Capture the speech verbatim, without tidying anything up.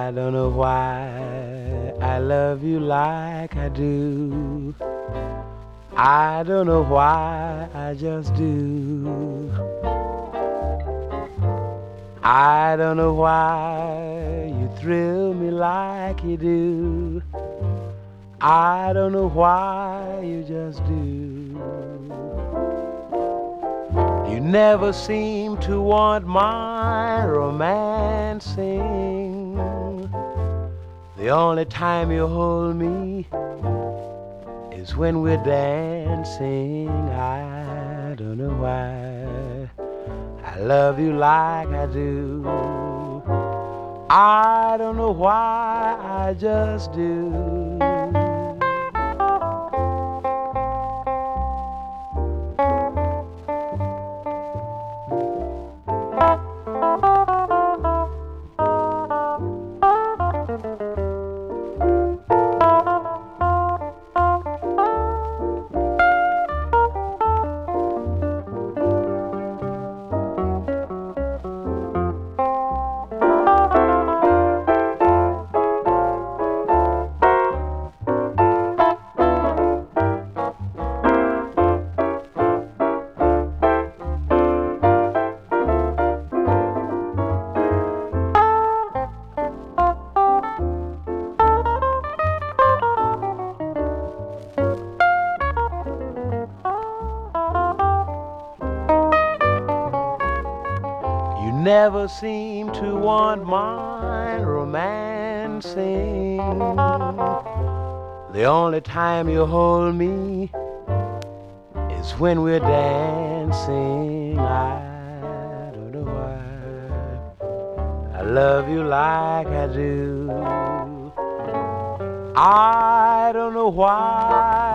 I don't know why I love you like I do. I don't know why, I just do. I don't know why you thrill me like you do. I don't know why, you just do. You never seem to want my romancing. The only time you hold me is when we're dancing. I don't know why I love you like I do. I don't know why, I just do. You never seem to want my romancing. The only time you hold me is when we're dancing. I don't know why I love you like I do. I don't know why